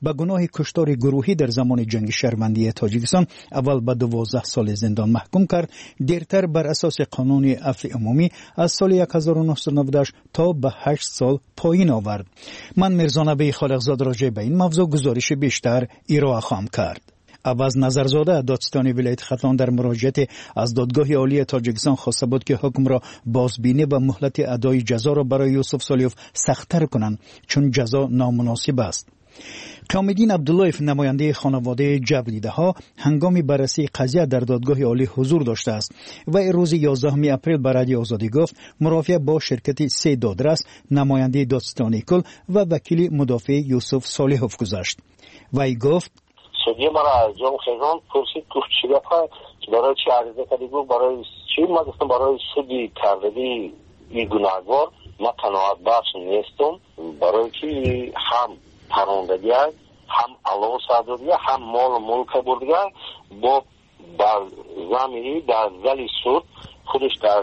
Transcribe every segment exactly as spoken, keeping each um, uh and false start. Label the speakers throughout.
Speaker 1: به گناه کشتار گروهی در زمان جنگ شهروندی تاجیکستان اول به دوازده سال زندان محکوم کرد، دیرتر بر اساس قانون عفو عمومی از سال هزار و نهصد و نود تا به هشت سال پایین آورد. من میرزا نبی خالقزاد راجع به این موضوع گزارش بیشتر ارائه خواهم کرد. عوض نظرزاده دادستانی ولایت ختلان در مراجعه از دادگاه عالی تاجیکستان خواسته بود که حکم را بازبینی و مهلت ادای جزا را برای یوسف سالیوف سخت‌تر کنند چون جزا نامناسب است. قیام الدین عبداللهیف نماینده خانواده جبر دیده ها هنگام بررسی قضیه در دادگاه عالی حضور داشته است و روز یازدهم اپریل به رادیو آزادی گفت مرافعه با شرکت سه دادرس، نماینده دادستانی کل و وکیل مدافع یوسف سالیوف گذاشت. وی گفت
Speaker 2: سودی مرا از جام خیزان پرسید گفت چی گفت برای چی عریضه کردی؟ گفت برای چی؟ ما گفتم برای سودی کردگی این گناهکار ما قناعت بخش نیستم، برای که هم پروندگی هم علاوه صادریه هم مال ملک بردگی با در زمینی در زلی سود خودش در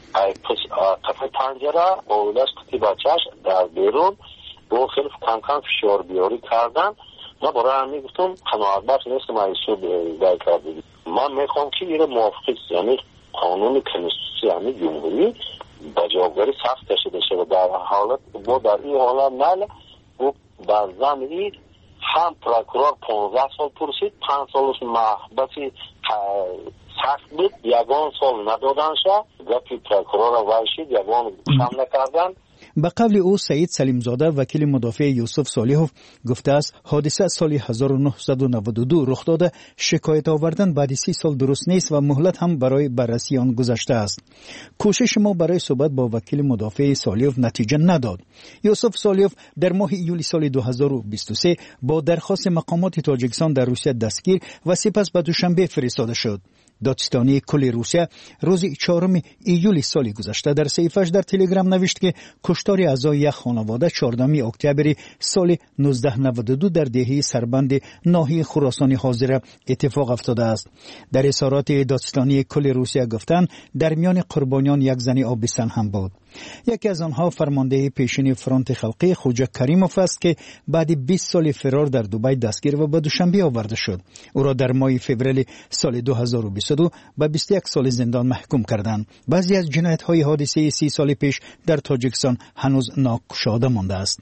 Speaker 2: قفل پنجره با اولش قطعی بچهش در بیرون با خیلی کم کم فشار بیاری کردن. ما برای همی گفتم قناعت بخش نیست ما این سود دای کردگی. من میخوام که این موافقی یعنی قانون کنستیتوسی همی جمهوری با جوابگاری سخت کشیده شده در حالت با در این حالت نه و در زمینی هم پروکورور پانزده سال پرسید، پنج سالش محبتی سخت بود، یگان سال ندادن شد، گفتی پروکورور وایشید یگان کم نکردن.
Speaker 1: به قول او سعید سلیمزاده وکیل مدافع یوسف سالیوف گفته است حادثه سال هزار و نهصد و نود و دو رخ داده، شکایت آوردن بعد سی سال درست نیست و مهلت هم برای بررسی آن گذشته است. کوشش ما برای صحبت با وکیل مدافع سالیوف نتیجه نداد. یوسف سالیوف در ماه ایولی سال دو هزار و بیست و سه با درخواست مقامات تاجیکستان در روسیه دستگیر و سپس به دوشنبه فرستاده شد. دادستانی کل روسیه روز چهارم ایولی سال گذشته در صحیفه‌اش در تلگرام نوشت که کشتار اعضای یک خانواده چهاردهم اکتبر سال نوزده نود و دو در دهه سربند ناحیه خراسان حاضره اتفاق افتاده است. در اظهارات دادستانی کل روسیه گفتند در میان قربانیان یک زن آبستن هم بود. یکی از آنها فرمانده پیشین فرانت خلقی خوجا کریموف است که بعد بیست سال فرار در دبی دستگیر و به دوشنبه آورده شد. او را در ماه فوریه سال دو هزار و بیست و دو به بیست و یک سال زندان محکوم کردند. بعضی از جنایت‌های حادثه سی سال پیش در تاجیکستان هنوز ناگشاده مانده است.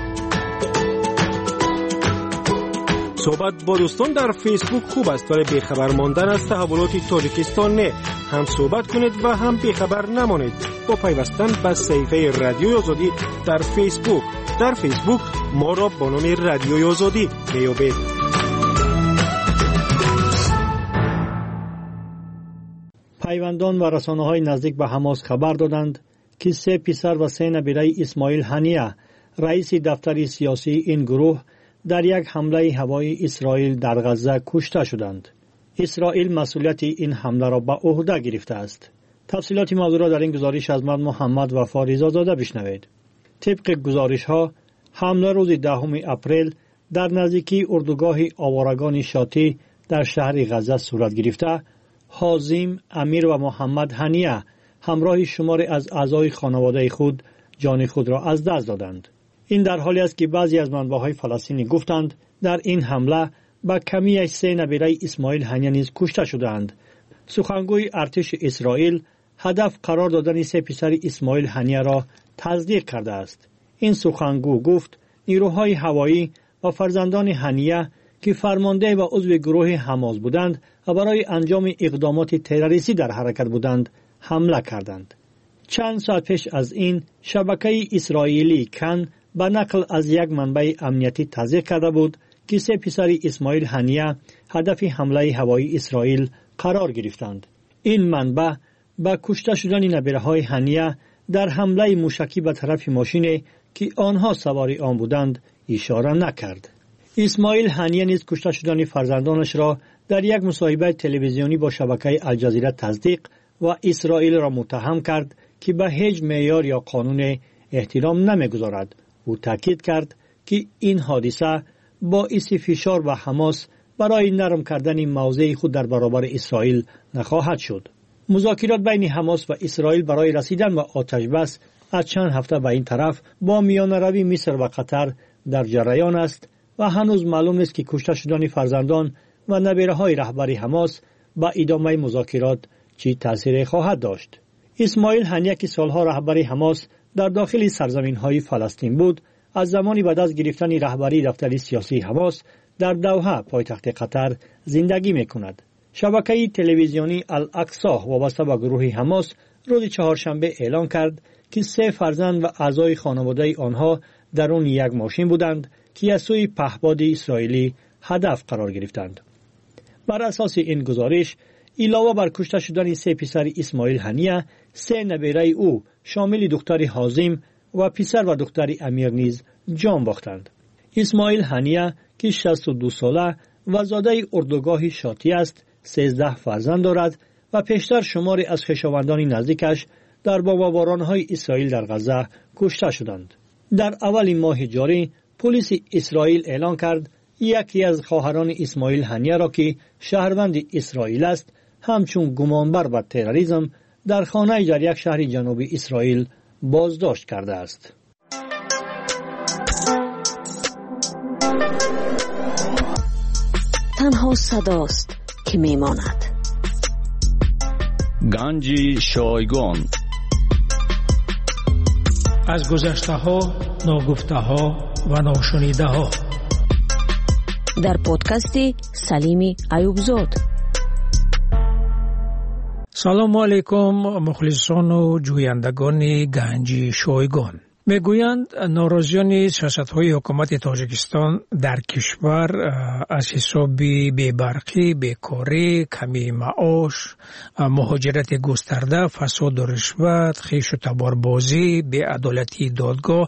Speaker 3: صحبت با دوستان در فیسبوک خوب است ولی بیخبر ماندن از تحولات تاجیکستان نه. هم صحبت کنید و هم بیخبر نمانید با پیوستن به صفحه رادیوی آزادی در فیسبوک. در فیسبوک ما را با نام رادیوی آزادی میابید.
Speaker 4: پیوندان و رسانه‌های نزدیک به حماس خبر دادند که سه پسر و سه نبیره اسماعیل هنیه رئیس دفتر سیاسی این گروه در یک حمله هوایی اسرائیل در غزه کشته شدند. اسرائیل مسئولیت این حمله را به عهده گرفته است. تفصیلات موضوع را در این گزارش از من محمد وفا رضازاده بشنوید. طبق گزارش ها حمله روز دهم اپریل در نزدیکی اردوگاه آوارگان شاطی در شهر غزه صورت گرفته. حازم، امیر و محمد هنیه همراه شماری از اعضای خانواده خود جان خود را از دست دادند. این در حالی است که بعضی از منبع‌های فلسطینی گفتند در این حمله با کمی از سه نبیره اسماعیل هنیه نیز کشته شدند. سخنگوی ارتش اسرائیل هدف قرار دادن سه پسر اسماعیل هنیه را تصدیق کرده است. این سخنگو گفت نیروهای هوایی و فرزندان هنیه که فرمانده و عضو گروه حماس بودند و برای انجام اقدامات تروریستی در حرکت بودند حمله کردند. چند ساعت پیش از این شبکه اسرائیلی کن به نقل از یک منبع امنیتی تصدیق کرده بود که سه پسر اسماعیل هنیه هدف حمله هوایی اسرائیل قرار گرفتند. این منبع با کشته شدن نبیره‌های هنیه در حمله موشکی به طرف ماشین که آنها سوار آن بودند اشاره نکرد. اسماعیل هنیه نیز کشته شدن فرزندانش را در یک مصاحبه تلویزیونی با شبکه الجزیره تصدیق و اسرائیل را متهم کرد که به هیچ معیار یا قانون احترام نمی‌گذارد. او تاکید کرد که این حادثه باعث فشار و حماس برای نرم کردن موضع خود در برابر اسرائیل نخواهد شد. مذاکرات بین حماس و اسرائیل برای رسیدن به آتش بس از چند هفته به این طرف با میانه روی مصر و قطر در جریان است و هنوز معلوم نیست که کشته شدن فرزندان و نبیره‌های رهبری حماس با ادامه مذاکرات چی تأثیر خواهد داشت. اسماعیل هنیه که سالها رهبری حماس در داخل سرزمین‌های فلسطین بود، از زمانی بعد از گرفتن رهبری دفتر سیاسی حماس در دوحه پایتخت قطر زندگی می‌کند. شبکه تلویزیونی الاقصی وابسته به گروه حماس روز چهارشنبه اعلام کرد که سه فرزند و اعضای خانواده آنها در آن یک ماشین بودند که از سوی پهپاد اسرائیلی هدف قرار گرفتند. بر اساس این گزارش، علاوه بر کشته شدن سه پسر اسماعیل هنیه، سه نبیره او شامل دختر حازم و پسر و دختر امیر نیز جان باختند. اسماعیل هنیه که شصت و دو ساله و زاده اردوگاه شاطی است، سیزده فرزند دارد و پیشتر شماری از خویشاوندان نزدیکش در بمباران‌های اسرائیل در غزه کشته شدند. در اول ماه جاری، پلیس اسرائیل اعلان کرد یکی از خواهران اسماعیل هنیه را که شهروند اسرائیل است، همچون گمانبر به تروریسم در خانه در یک شهر جنوبی اسرائیل بازداشت کرده است.
Speaker 5: تنها صداست که میماند.
Speaker 6: گنج شایگان.
Speaker 3: از گذشته ها، ناگفته ها و ناشنیده ها.
Speaker 5: در پادکست سلیمی ایوبزاد.
Speaker 3: سلام علیکم مخلصان و جویندگان گنج شایگان. میگویند ناراضیان سیاست‌های حکومت تاجیکستان در کشور از حساب بی‌برقی، بیکاری، کمی معاش، مهاجرت گسترده، فساد و رشوت، خویش و تباربازی، بی‌عدالتی دادگاه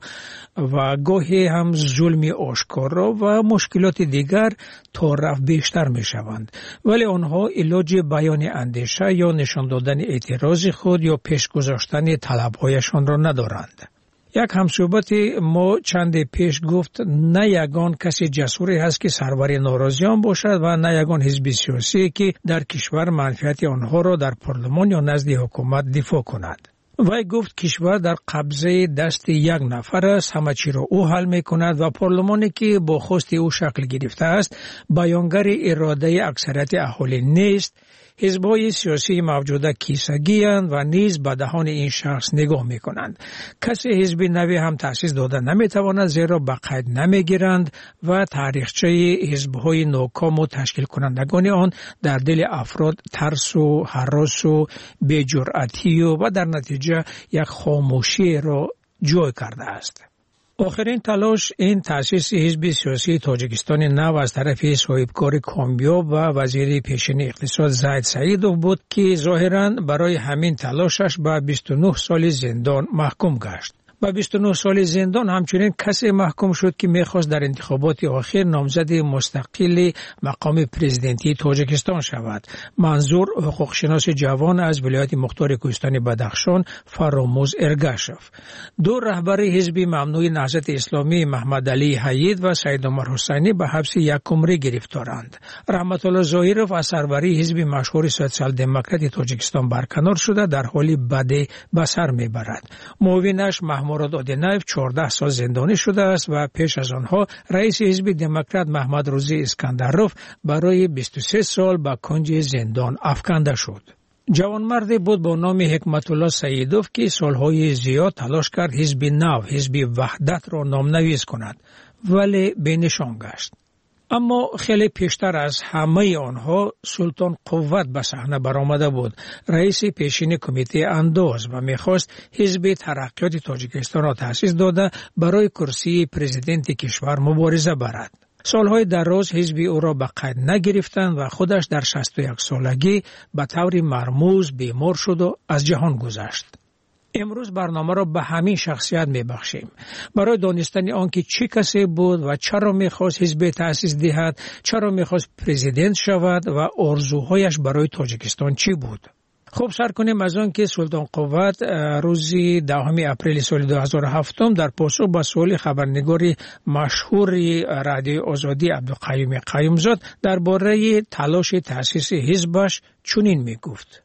Speaker 3: و گاهی هم ظلم آشکارا و مشکلات دیگر تا رفت بیشتر میشوند، ولی آنها علاج بیان اندیشه یا نشان دادن اعتراض خود یا پیش گذاشتن طلب‌هایشان را ندارند. یک همصحبت ما چند پیش گفت نه یگان کسی جسوری هست که سرور ناراضیان باشد و نه یگان حزب سیاسی که در کشور منفعت آنها را در پارلمان یا نزد حکومت دفاع کند. وی گفت کشور در قبضه دست یک نفر است، همه چی را او حل می کند و پارلمانی که با خواست او شکل گرفته است بیانگر اراده اکثریت اهالی نیست. حزب‌های سیاسی موجوده کیسگی اند و نیز به دهان این شخص نگاه می کنند. کسی حزب نوی هم تأسیس داده نمی تواند زیرا به قید نمی گیرند و تاریخچه حزب‌های ناکام و تشکیل کنندگان آن در دل افراد ترس و هراس و بی‌جرأتی و در نتیجه یک خاموشی را جای کرده است. آخرین تلاش این تأسیس حزب سیاسی تاجیکستان نو از طرف صاحبکار کامیاب و وزیر پیشین اقتصاد زید سعیدوف بود که ظاهراً برای همین تلاشش به بیست و نه سال زندان محکوم گشت. با بیست و نه سال زندان همچنین کسی محکوم شد که میخواست در انتخابات آخر نامزد مستقل مقام پرزیدنتی تاجیکستان شود. منظور حقوق شناس جوان از ولایت مختار کوهستان بدخشان فراموز ارگاشف. دو رهبر حزب ممنوع نهضت اسلامی محمد علی حید و سید عمر حسینی به حبس یک عمری گرفتارند. رحمت الله ظاهرов از سروری حزب مشهور سوسیال دموکرات تاجیکستان برکنار شده در حالی بد به سر میبرد. معاونش محمود مراد آدینایف چهارده سال زندانی شده است و پیش از آنها رئیس حزب دموکرات محمد روزی اسکندروف برای بیست و سه سال به کنج زندان افکنده شد. جوانمردی بود با نام حکمت الله سعیدوف که سالهای زیاد تلاش کرد حزب نو، حزب وحدت را نامنویس کند، ولی بینشان گشت. اما خیلی پیشتر از همه آنها سلطان قوت به صحنه برآمده بود، رئیس پیشین کمیته انداز و میخواست حزب ترقیات تاجیکستان را تأسیس داده برای کرسی پرزیدنت کشور مبارزه برد. سالهای دراز حزب او را به قید نگرفتند و خودش در شصت و یک سالگی به طور مرموز بیمار شد و از جهان گذشت. امروز برنامه را به همین شخصیت میبخشیم برای دانستن آنکه چه کسی بود و چرا میخواست حزب تأسیس دهد، چرا میخواست پرزیدنت شود و آرزوهایش برای تاجیکستان چی بود. خب سر کنیم از آن که سلطان قوت روز دهم اپریل سال دو هزار و هفت در پاسخ به سوال خبرنگار مشهور رادیو آزادی عبدالقیوم قیومزاد درباره تلاش تأسیس حزبش چنین میگفت: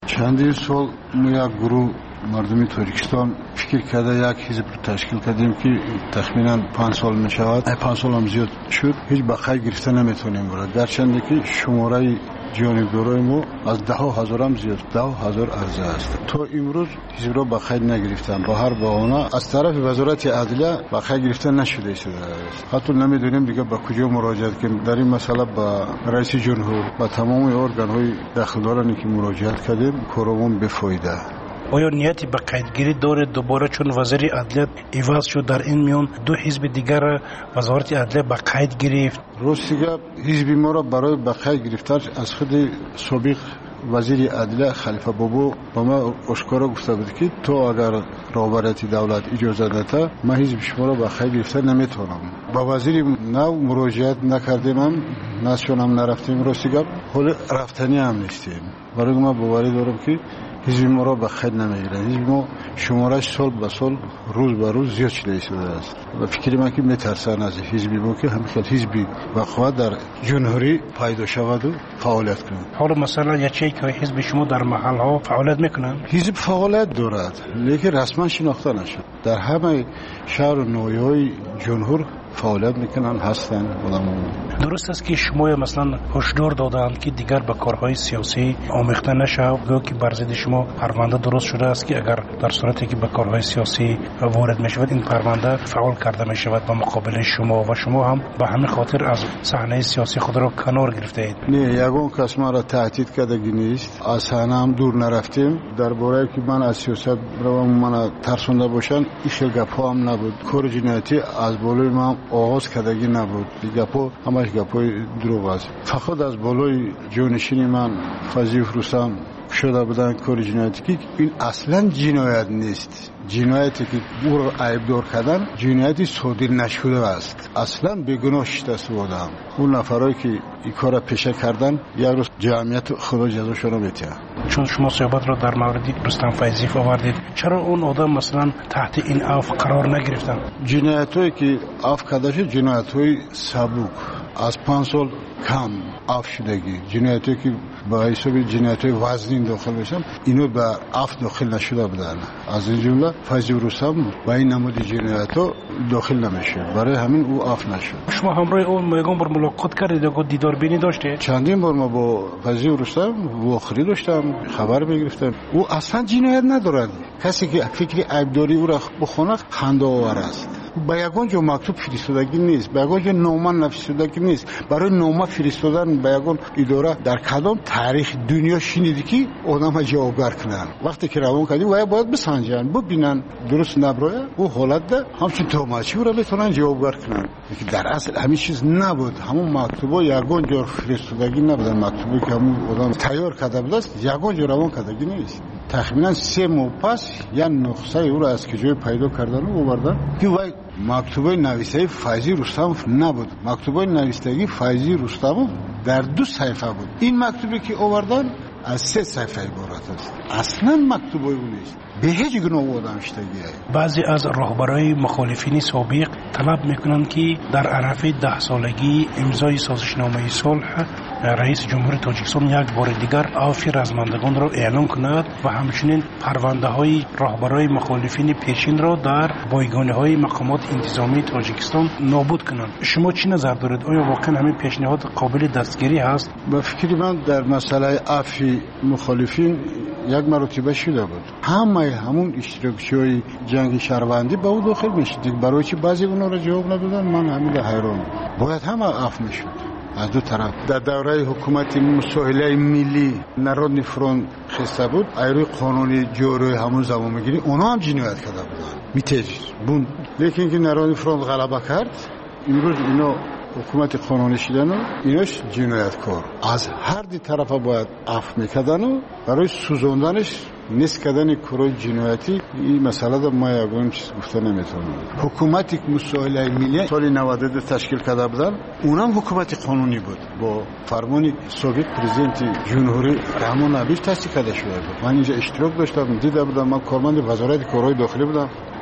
Speaker 7: چندین سال ما یک گروه مردمی تاجیکستان فکر کرده یک حزب رو تشکیل کردیم که تخمینا پنج سال می شود. پنج سال هم زیاد شد. هیچ بقای گرفته نمیتونیم برد. گرچند که شماره جانبدارای ما از ده هزار هم زیاد، ده هزار عرضه است. تا امروز حزب را بقای نگرفتن. با هر بهانه از طرف وزارت عدلیه بقای گرفته نشده است. حتی نمیدونیم دیگه با کجا مراجعه کنیم. در این مسئله با رئیس جمهور و تمام ارگان های داخلدارانی که مراجعت کردیم کارمون بفایده.
Speaker 8: آیا نیتی به قیدگیری داره دوباره چون وزیر عدلیه عوض شد در این میان دو حزب دیگر وزارت عدلیه به قید گرفت؟
Speaker 7: راستیگه حزب ما را برای به قید گرفتن از خود سابق وزیر عدلیه خلیفه بابو با ما اشکارا گفته بود که تو اگر رهبریت دولت اجازه داده ما حزب شما را به قید گرفتن نمیتونم. با وزیر نو مراجعت نکردیم هم نشون هم نرفتیم. راستیگه حال رفتنی هم نیستیم. برای ما باوری دارم که حزب ما را به خیر نمیگیرن. حزب ما شمارش سال به سال روز به روز زیاد شده شده است و فکر من که میترسن از حزبی ما که همین حزبی وقوع در جمهوری پیدا شود و فعالیت کنند.
Speaker 8: حالا مثلا یکی که حزب شما در محل ها فعالیت میکنن؟
Speaker 7: حزب فعالیت دارد لیکن رسما شناخته نشد. در همه شهر و ناحیه‌های جمهور فعالیت میکنن هستن آدم‌ها.
Speaker 8: درست است که شما مثلا هشدار دادند که دیگر به کارهای سیاسی آمیخته نشود گویا که بر ضد شما پرونده درست شده است که اگر در صورتی که به کارهای سیاسی وارد میشود این پرونده فعال کرده میشود به مقابل شما و شما هم به همین خاطر از صحنه سیاسی خود را کنار گرفته اید.
Speaker 7: نه یگان کس ما را تهدید کردگی نیست. از صحنه هم دور نرفتیم. درباره که من از سیاست رو من ترسونده باشن این گپ‌ها هم نبود. کار جنایتی از بالای ما آغاز کردگی نبود. گپ‌ها همش گپ‌های دروغ است. فقط از بالای جانشین من فضیح رستم شده بودن کار جنایتی که این اصلا جنایت نیست. جنایتی که او را عیبدار کردن جنایتی صادر نشده است. اصلا بیگناه شده بودم. اون نفرایی که این کار را پیشه کردن یک روز جمعیت خدا جزاشون رو میده.
Speaker 8: چون شما صحبت را در مورد رستم فیضی آوردید چرا اون آدم مثلا تحت این عفو قرار نگرفتن؟
Speaker 7: جنایتایی که عفو کرده شد جنایت‌های سبک از پنج سال کم عفو شدگی جنایتی که با حساب جنایت‌های وزنی داخل بشن اینو به عفو داخل نشده بودن. از این جمله فیضی رستم با این نمود جنایت‌ها داخل نمیشه. برای همین او عفو نشد.
Speaker 8: شما همراه اون میگم بر ملاقات کردید و دیدار بینی داشتید؟
Speaker 7: چندین بار ما با فیضی رستم واخری داشتم خبر میگرفتم. او اصلا جنایت ندارد. کسی که فکر عیبداری او را بخونه خنده آور است. با یگان جو مکتوب فرستادگی نیست. با یگان جو نامه نفرستادگی نیست. برای نامه فرستادن با یگان اداره در کدام تاریخ دنیا شنیدی که آدم جوابگر کنن. وقتی که روان کردی و باید بسنجن ببینن درست نبره او حالت ده همچین توماچی رو بتونن جوابگر کنن. که در اصل همین چیز نبود. همون مکتوبا یگان جو فرستادگی نبود. مکتوبی که همون آدم تیار کرده بود است یگان جو روان کردگی نیست. تقریبا سه ماه پس یا نقصه او را از کجای پیدا کردن و آوردن که وای مکتوبه نویسه فیضی رستم نبود. مکتوبه نویسندگی فیضی رستم در دو صفحه بود. این مکتوبی که آوردن از سه صفحه عبارت است. اصلا مکتوبه او نیست. به هیچ گناه آدم شدگی.
Speaker 8: بعضی از رهبرای مخالفین سابق طلب میکنند که در عرف ده سالگی امضای سازشنامه صلح رئیس جمهور تاجیکستان یک بار دیگر عفو رزمندگان را اعلام کند و همچنین پرونده های رهبرای مخالفین پیشین را در بایگانه های مقامات انتظامی تاجیکستان نابود کنند. شما چی نظر دارید؟ آیا واقعا همین پیشنهاد قابل دستگیری هست؟
Speaker 7: به فکر من در مسئله عفو مخالفین یک مرتبه شده بود. همه همون اشتراکچی‌های جنگ شهروندی به او داخل میشد. برای چی بعضی اونا را جواب ندادن؟ من همین حیران. باید همه عفو میشد از دو طرف. در دوره حکومت مساهله ملی نارودنی فرونت خسته بود. ایروی قانونی جوری همون زمان میگیری اونا هم جنایت کرده بودن. میتیج بون. لیکن که نارودنی فرونت غلبه کرد امروز اینا حکومت قانونی شدن و ایناش جنایتکار. از هر دی طرف باید عفو میکردن و برای سوزوندنش نیست کردن کارهای جنایتی این مسئله در ما یگان چیز گفته نمیتونم. حکومتی که مساهله ملی سال نود و دو تشکیل کرده بودن اونم حکومت قانونی بود با فرمان سابق پرزیدنت جمهوری رحمان نبیش تصدیق کرده شده بود. من اینجا اشتراک داشتم دیده بودم. من کارمند وزارت کارهای داخلی بودم.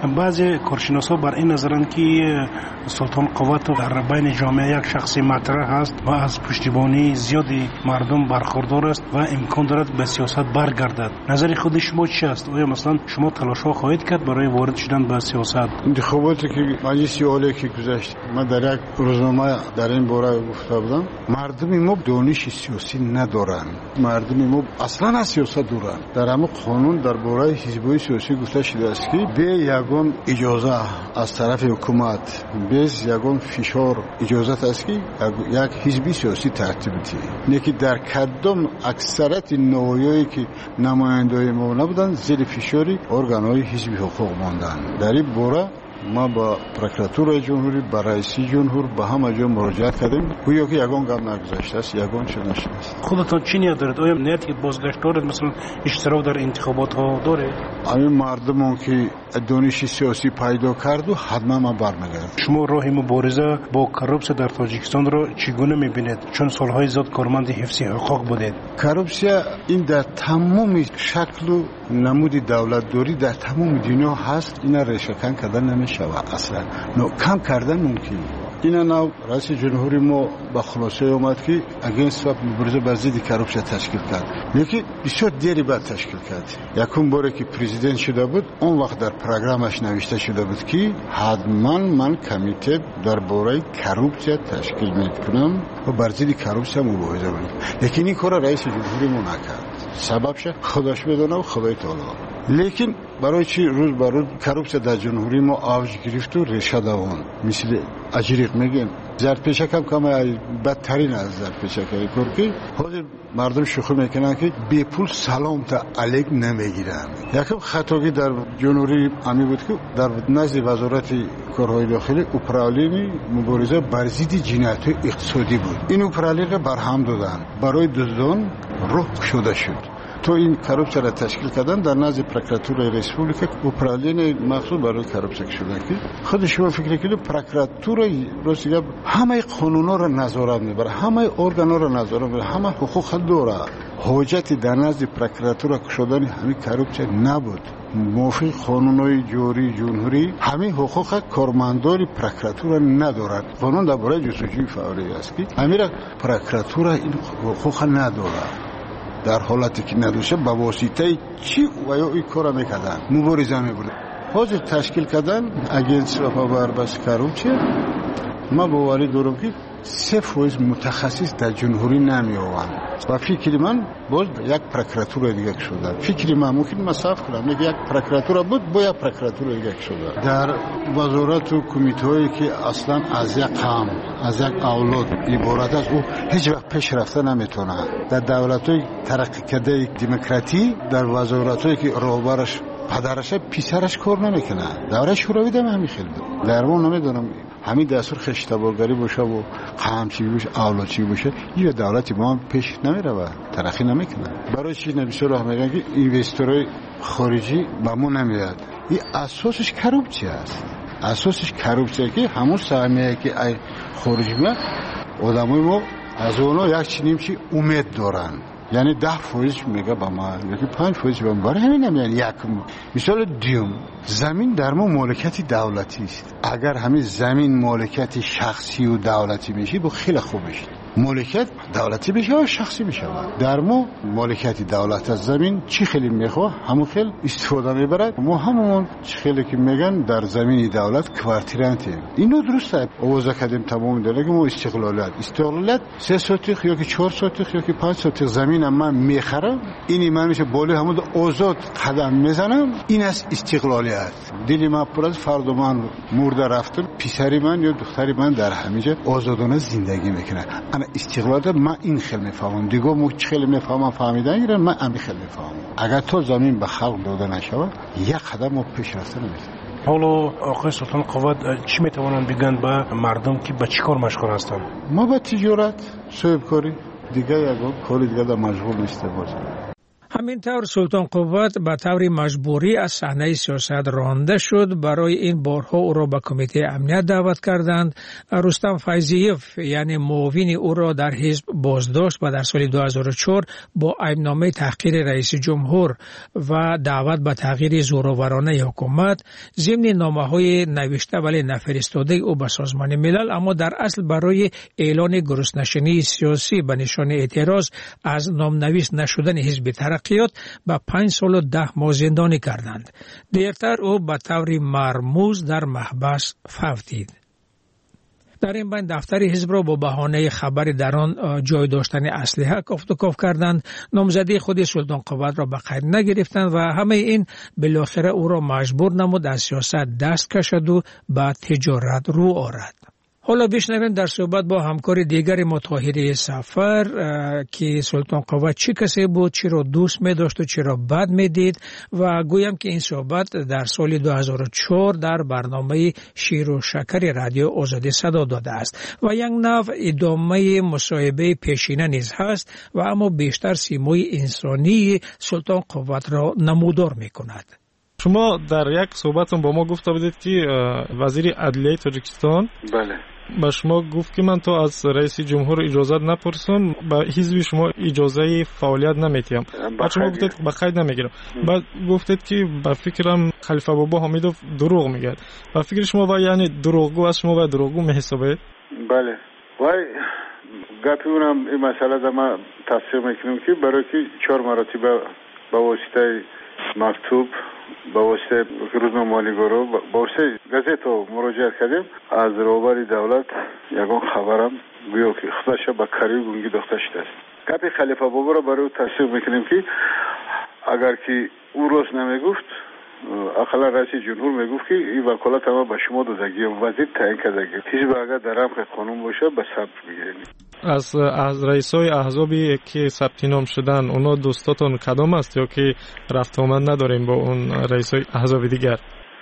Speaker 8: بعضی کارشناسا بر این نظرند که سلطان قوت در بین جامعه یک شخص مطرح است و از پشتیبانی زیادی مردم برخوردار است و امکان دارد به سیاست برگردد. نظر خود شما چی است؟ آیا مثلا شما تلاش‌ها خواهید کرد برای وارد شدن به سیاست؟
Speaker 7: انتخاباتی که مجلس عالی که گذشت، من در یک روزنامه در این باره گفته بودم، مردم ما دانش سیاسی ندارند، مردم ما اصلا از سیاست دورند. در همه قانون در باره حزب‌های سیاسی گفته شده است که به یگان اجازه از طرف حکومت، bez یگان فشار اجازه است که یک حزب سیاسی ترتیب دهد. نیکی در کدام اکثریت نوعی که نمایندگان ما نبودند زیر فشاری ارگان‌های حزبی حقوق ماندند. در این باره ما با پروکراتورای جمهوری، با رئیس جمهور با همه جا مراجعه کردیم. گویا که یگان گام نگذاشته است، یگان چه نشده است.
Speaker 8: خودتان چی نیت دارید؟ آیا نیت که بازگشت دارید، مثلا اشتراک در انتخابات ها دارید؟
Speaker 7: همین مردمان که دانش سیاسی پیدا کرد و حتما ما برمیگردیم.
Speaker 8: شما راه مبارزه با کروپسیا در تاجیکستان را چگونه میبینید؟ چون سالهای زیاد کارمند حفظ حقوق بودید.
Speaker 7: کروپسیا این در تمام شکل و نمود دولتداری در تمام دنیا هست. اینا ریشه‌کن کردن نمیشود اصلا. نو کم کردن ممکن. اینا نو رئیس جمهوری ما با خلاصه اومد که اگینست مبارزه با ضد کروپسیا تشکیل کرد. یکی بسیار دیری بعد تشکیل کرد. یکم باره که پرزیدنت شده بود، اون وقت در پروگرامش نوشته شده بود که حتما من کمیته درباره کروپسیا تشکیل میکنم و بر ضد کروپسیا مبارزه میکنم. لیکن این کار رئیس جمهوری ما نکرد. سببش خودش بدونه و خدای تعالی. لیکن برای چی روز بر روز کروپسیا در جمهوری ما آوج گرفت و ریشه دوان مثل اجریق میگن زرد پیشک هم کم بدترین از زرد پیشک کار که حاضر مردم شوخی میکنن که بی پول سلام تا علیک نمیگیرن. یکم خطاگی در جمهوری امی بود که در نزد وزارت کارهای داخلی اپرالین مبارزه بر ضد جنایت‌های اقتصادی بود. این اپرالین را برهم دادن، برای دزدان روح شده شد. تو این کروپسیا را تشکیل کردن در نزد پروکراتورای ریسپوبلیک اپرالین مخصوص برای کروپسیا شده که خود شما فکر کنید پروکراتورای روسیه همه قانونا را نظارت میبره، همه ارگانا را نظارت میبره، همه حقوق داره. حاجت در نزد پروکراتورا شدن همین کروپسیا نبود. موافق قانونای جاری جمهوری همین حقوق کارمندان پروکراتورا ندارد. قانون درباره جستجوی فوری است که همین پروکراتورا این حقوق نداره. در حالتی که ندوشه با واسطه چی و یا این کار میکردن مبارزه میبردن. حاضر تشکیل کردن اگینست بر بس کروپسیا. ما باوری دارم که سه فویز متخصص در جمهوری نمی آوند و فکر من باز یک پروکراتور دیگه شده. فکر من ممکن مصاف کنم یک پروکراتور بود با یک پروکراتور دیگه شده. در وزارت و کمیته‌ای که اصلا از یک قوم از یک اولاد عبارت است او هیچ وقت پیش رفته نمیتونه. در دولت‌های ترقی کرده دموکراتی در وزارت‌هایی که راهبرش پدرش پسرش کار نمیکنه. دوره شوروی دم همین خیلی بود. در اون نمیدونم همین دستور خشتبارگری باشه و قمچی باشه اولادچی باشه این دولت ما پیش نمیره ترقی نمیکنه. برای چی نمیشه راه میگن که اینوستورای خارجی به ما نمیاد. این اساسش کروپسیا است. اساسش کروپسیا که همون سهمیه که ای خارجی میاد آدمای ما از اونها یک چنیم چی امید دارن. یعنی ده فویز میگه با ما یکی پنج فویز با ما برای همین نمیان یک مثال دیوم زمین در ما مالکیت دولتی است. اگر همین زمین مالکیت شخصی و دولتی میشه با خیلی خوب میشه. مالکیت دولتی بشه و شخصی بشه. در ما مالکیت دولت از زمین چی خیلی میخواه همون خیلی استفاده میبرد. ما همون چی خیلی که میگن در زمین دولت کوارتیرانتی. اینو درسته آوازه کردیم تمام داره که ما استقلالیت استقلالیت سه سوتیخ یا که چهار سوتیخ یا که پنج سوتیخ زمین من میخرم اینی من میشه بالا همون آزاد قدم میزنم. این است استقلالیت. دلی من پر از فرد من مرده رفتم پسری من یا دختری من در همینجا آزادانه زندگی میکنه. انا استقلال من این خیلی میفهمم دیگه مو خیلی میفهمم فهمیدن گیرن من همین خیلی میفهمم. اگر تو زمین به خلق داده نشود یک قدم ما پیش رفته نمیتونیم.
Speaker 8: حالا آقای سلطان قوت چی میتوانند بگن به مردم که به چیکار مشغول هستند؟
Speaker 7: ما به تجارت، صاحب کاری دیگه یگان کاری دیگه در مشغول نیستیم.
Speaker 9: همینطور سلطان قوت به طور مجبوری از صحنه سیاست رانده شد. برای این بارها او را به کمیته امنیت دعوت کردند. رستم فیضیف یعنی معاون او را در حزب بازداشت و در سال دو هزار و چهار با ایبنامه تحقیر رئیس جمهور و دعوت به تغییر زورآورانه حکومت ضمن نامه‌های نوشته ولی نفرستاده او به سازمان ملل، اما در اصل برای اعلان گرسنه‌شینی سیاسی به نشان اعتراض از نامنویس نشدن حزب ترقیات به پنج سال و ده ماه زندانی کردند. دیرتر او به طور مرموز در محبس فوت دید. در این بین دفتر حزب را با بهانه خبر در آن جای داشتن اسلحه کافتوکاف کردند. نامزدی خود سلطان قوت را به قید نگرفتند و همه این بالاخره او را مجبور نمود از سیاست دست کشد و به تجارت رو آورد. حالا بشنویم در صحبت با همکار دیگر ما طاهری سفر که سلطان قوت چی کسی بود، چی را دوست می داشت و چی را بد می دید و گویم که این صحبت در سال دو هزار و چهار در برنامه شیر و شکر رادیو آزادی صدا داده است و یک نوع ادامه مصاحبه پیشینه نیز هست و اما بیشتر سیمای انسانی سلطان قوت را نمودار می کند.
Speaker 10: شما در یک صحبتون با ما گفته بودید که وزیر عدلیه تاجیکستان
Speaker 7: بله
Speaker 10: با شما گفت که من تو از رئیس جمهور اجازه نپرسم، با حزب شما اجازه فعالیت نمیتیم. بعد شما گفتید به قید نمیگیرم. بعد گفتید که با فکرم خلیفه بابا حمیدوف دروغ میگه. با فکر شما با یعنی دروغگو از شما و دروغگو میحسابید؟
Speaker 7: بله. وای گپی اونم این مسئله در ما تصدیق میکنم که برای که چهار مراتبه با واسطه مکتوب با واسطه روزنامه‌نگارا با واسطه گازیت مراجعه کردیم از روبر دولت یگان خبرم گویا که خودش به کاری گونگی داخته شده است. گپی خلیفه بابا را برای تصدیق میکنیم که اگر که او روز نمیگفت اقلا رئیس جمهور میگفت که این وکالت ما به شما دادگی وزیر تعیین کردگی حزب اگر در رمق قانون باشه به ثبت میگیریم.
Speaker 10: از از رئیسای احزابی که ثبت نام شدن اونا دوستاتون کدام است یا که رفت آمد نداریم با اون رئیسای احزاب دیگر؟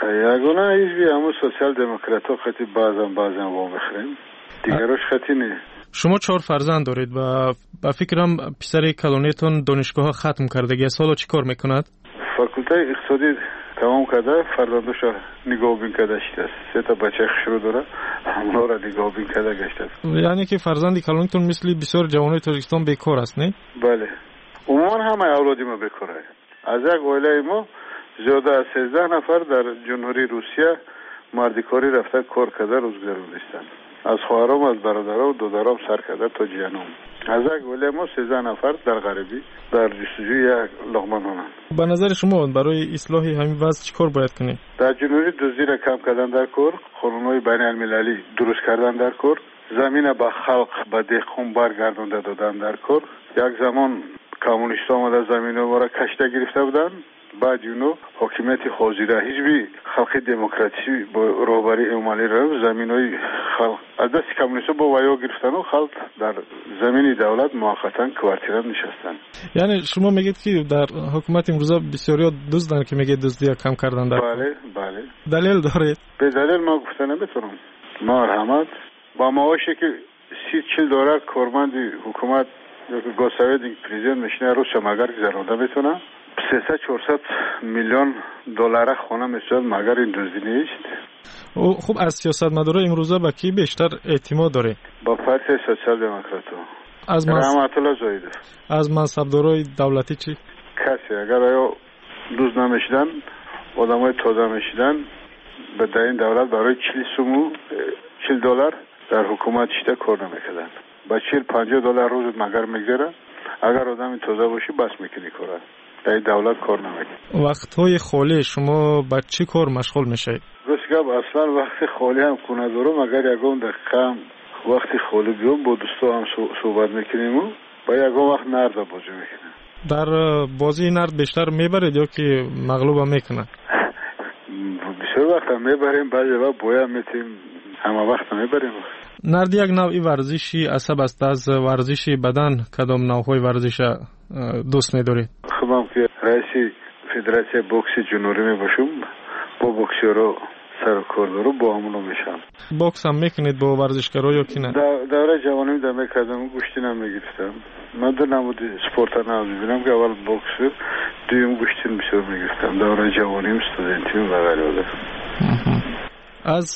Speaker 7: یگانه حزبی همون سوسیال دموکرات ها خطی بعضا بعضا وام بخریم دیگرش خطی نه.
Speaker 10: شما چهار فرزند دارید و با فکرم پسر کلونیتون دانشگاه ختم کرده. سالا چی کار میکند؟
Speaker 7: فاکولته اقتصادی تمام کرده، فرزندش نگاه بین کرده است. سه تا بچه شروع داره، همونا را نگاه بین کرده گشته است.
Speaker 10: یعنی که فرزند کلونیتون مثل بسیار جوانای تاجیکستان بیکار است، نه؟
Speaker 7: بله. عموما همه اولادی ما بیکاره. از یک عائله ما زیاده از سیزده نفر در جمهوری روسیه مردکاری رفته کار کرده روزگار نیستند. از خواهرام، از برادرام و دادرام سر کرده تا جیانم. از یک عائله ما سیزده نفر در غربی در جستجوی یک لقمه نانند.
Speaker 10: به نظر شما برای اصلاح همین وضع چیکار باید کنیم؟
Speaker 7: در جمهوری دزدی را کم کردن در کار، قانون‌های بین المللی درست کردن در کار، زمین به خلق به دهقان برگردانده دادن در کار. یک زمان کمونیست‌ها آمده زمین‌ها را کشته گرفته بودند، بعد اونو حاکمیت حاضره حزب خلق دموکراسی با رهبری عملی را زمین‌های خلق از دست کمونیست‌ها با ویا گرفتن و خلق در زمین دولت موقتا کوارتیرا نشستن.
Speaker 10: یعنی شما میگید که در حکومت امروزه بسیاری دزدن که میگه دزدی کم کردن در
Speaker 7: بله بله
Speaker 10: دلیل دارید؟
Speaker 7: به دلیل ما گفتن نمیتونم. مرحمت با معاشی که سی چل دلار کارمند حکومت یا که گوساوید پرزیدنت میشنه رو شماگر گذرونده میتونه سیصد چهارصد میلیون دلار خونه میشد مگر این دزدی نیست.
Speaker 10: او خوب از سیاستمدارا امروزه با کی بیشتر اعتماد داره؟
Speaker 7: با پارتی سوسیال دموکراتو.
Speaker 10: از
Speaker 7: رحمت الله زاید.
Speaker 10: از منصبدارای دولتی چی؟
Speaker 7: کسی اگر آیا دوز نمیشدن آدمای تازه میشدن به در این دولت برای چهل سومو چهل دلار در حکومت شده کار نمیکردن. با چهل پنجاه دلار روز مگر میگذره اگر آدم تازه باشی بس میکنی کاره. در دولت کار نمیکنه.
Speaker 10: وقت‌های خالی شما با چی کار مشغول میشید؟
Speaker 7: گفتم اصلا وقت خالی هم کنه دارم اگر یکم دقیقا وقتی خالی بیام با دوستا هم صحبت میکنیم و با یکم وقت نرد بازی میکنیم.
Speaker 10: در بازی نرد بیشتر میبرید یا که مغلوب هم میکنه؟
Speaker 7: بسیار وقت هم میبریم بعضی وقت بویا میتیم همه وقت هم میبریم.
Speaker 10: نرد یک نوعی ورزشی عصب است. از ورزشی بدن کدام نوعهای ورزش دوست می‌دارید؟
Speaker 7: خودم که رئیس فدراسیون بوکس جنوبی میباشم با بوکسورا
Speaker 11: سرکاردارو با همونو میشم.
Speaker 10: بوکس هم میکنید با ورزشکارا یا کی نه؟
Speaker 11: دوره جوانی دم کردم، گوشتی نمیگرفتم. من دو نمود سپورت نمیبینم که اول بوکس دویم گوشتی بسیار میگرفتم. دوره جوانیم استودنتیم و غیره.
Speaker 10: از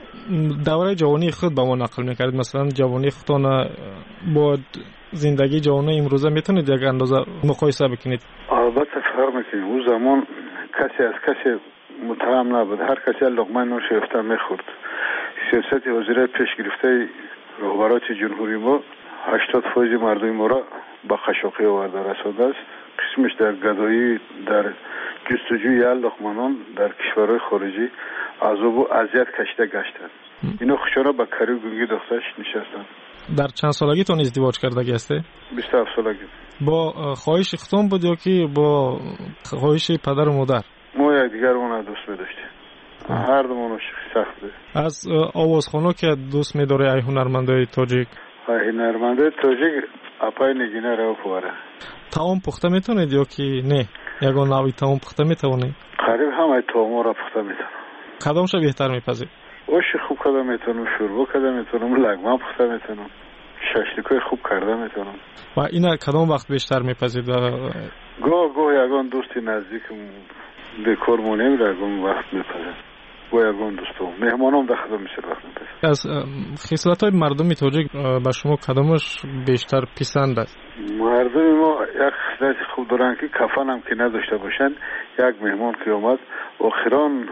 Speaker 10: دوره جوانی خود با ما نقل میکردید، مثلا جوانی خودتان با زندگی جوانی امروزه میتونید یک اندازه مقایسه بکنید؟
Speaker 11: البته فرق میکنه. اون زمان کسی از کسی متهم نبود، هر کسی لقمه نوش یافته میخورد. سیاست وزیر پیش گرفته رهبران جمهوری ما هشتاد فیصد مردم ما را با خشاقی آورده رسانده است. قسمش در گدایی، در جستجوی لقمانان در کشورهای خارجی عذاب و اذیت کشیده گشتند. اینا خوشا با کاری گنگی دخترش نشستن.
Speaker 10: در چند سالگیتون ازدواج کردگی هسته؟
Speaker 11: بیست و هفت سالگی.
Speaker 10: با خواهش اختون بود یا که با خواهش پدر و مادر؟
Speaker 11: ما یک دیگر اون دوست می‌داشتیم. هر دومون سخت بود.
Speaker 10: از آوازخوانو که دوست می‌داره ای هنرمندای تاجیک؟
Speaker 11: ای هنرمندای تاجیک اپای نگینه رو پواره.
Speaker 10: تاون پخته میتونید یا که نه؟ یگان نوعی تاون پخته میتونید؟
Speaker 11: قریب همه تاون را پخته میتونم.
Speaker 10: کدامش بهتر میپذید؟
Speaker 11: اوش خوب کرده میتونم، شوربا کرده میتونم، لگمه پخته میتونم، ششلیکای خوب کرده میتونم.
Speaker 10: و اینا کدام وقت بیشتر میپذید؟
Speaker 11: گاه گاه یگان دوستی نزدیکم به کار مونیم یگان وقت میپذید. گاه یگان دوستم مهمانم در خدمت میشه وقت میپذید.
Speaker 10: از خصلت‌های مردم تاجیک به شما کدامش بیشتر پسند است؟
Speaker 11: مردم ما یک خصلت خوب دارن که کفن هم که نداشته باشن. یک مهمان که اومد آخران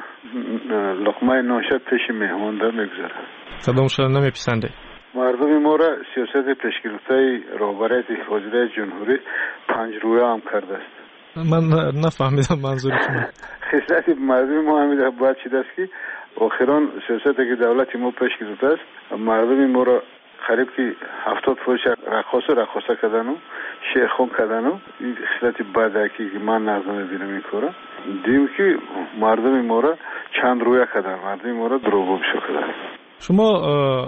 Speaker 11: لقمه ناشد پیش مهمان ده میگذاره.
Speaker 10: کدامش نمیپسنده؟
Speaker 11: مردم ما را سیاست پیشگرفته رهبری وزیر جمهوری پنج رویه هم کرده است.
Speaker 10: من نفهمیدم منظور شما.
Speaker 11: خصلت مردم ما همین باید چیز است که آخران سیاست که دولت ما پیش گرفته است مردم ما را قریب که هفتاد فیصد رقاص رقاصه کردن و شیخون کردن و این خصلت بده که من نظر میبینم این کارا. دیم که مردم ما را چند رویه کردن، مردم ما را دروغ بشو کردن.
Speaker 10: شما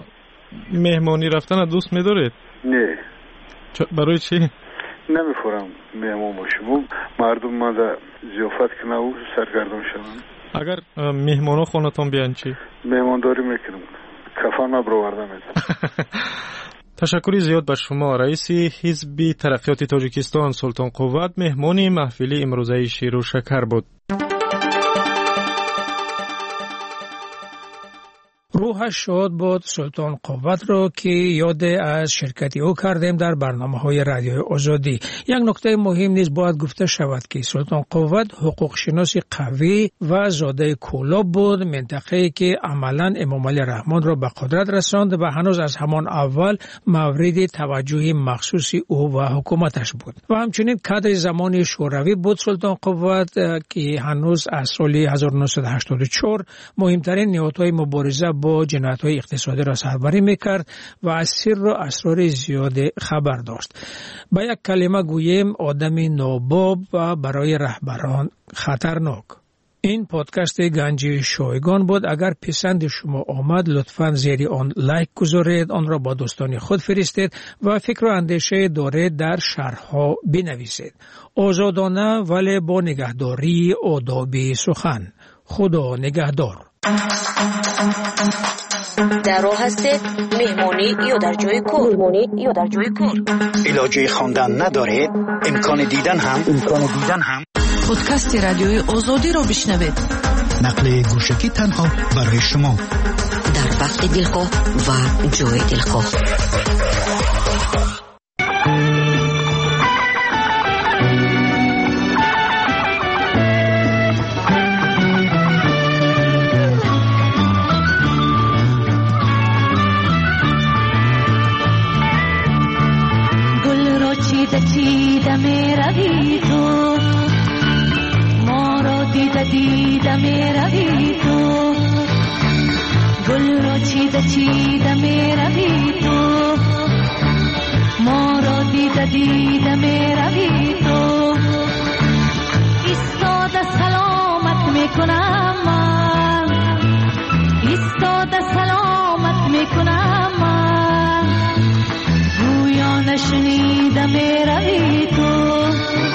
Speaker 10: مهمانی رفتن دوست می‌دارید؟
Speaker 11: نه.
Speaker 10: برای چی؟
Speaker 11: نمی‌خورم مهمان باشم. مردم ما در ضیافت کنه و سرگردان شوند.
Speaker 10: اگر مهمانا خونتون بیان چی؟
Speaker 11: مهمانداری میکنم. کفن مبرورده میدم.
Speaker 10: تشکر زیاد به شما. رئیس حزب ترقیات تاجیکستان سلطان قوت مهمان محفل امروزه شیر و شکر بود.
Speaker 9: روحش شاد بود سلطان قوت رو که یاد از شرکتی او کردیم در برنامه های رادیوی آزادی. یک نکته مهم نیز باید گفته شود که سلطان قوت حقوق شناس قوی و زاده کولاب بود، منطقه‌ای که عملاً امام علی رحمان را به قدرت رساند و هنوز از همان اول مورد توجه مخصوصی او و حکومتش بود. و همچنین کادر زمان شوروی بود سلطان قوت که هنوز از سال هزار و نهصد و هشتاد و چهار مهمترین نهادهای مبارزه با جنایت‌های اقتصادی را سربری می‌کرد و از سر و اسرار زیاد خبر داشت. با یک کلمه گوییم آدم ناباب و برای رهبران خطرناک. این پادکست گنجی شایگان بود. اگر پسند شما آمد لطفاً زیر آن لایک گذارید، آن را با دوستان خود فرستید و فکر و اندیشه دارید در شرح‌ها بنویسید. آزادانه ولی با نگهداری آداب سخن. خدا نگهدار.
Speaker 5: در راه هستید مهمانی یا در جای کار مهمانی یا در جای کار
Speaker 12: علاجه خواندن ندارید امکان دیدن هم امکان دیدن هم
Speaker 13: پادکست رادیوی آزادی را بشنوید.
Speaker 12: نقل گوشکی تنها برای شما
Speaker 5: در وقت دلخواه و جای دلخواه.
Speaker 14: چیده می روی تو ما را دیده دیده می روی تو گل را چیده چیده می روی تو ما را دیده دیده می روی تو ایستاده سلامت می کنم من ایستاده سلامت می کنم من گویا نشنیده می روی تو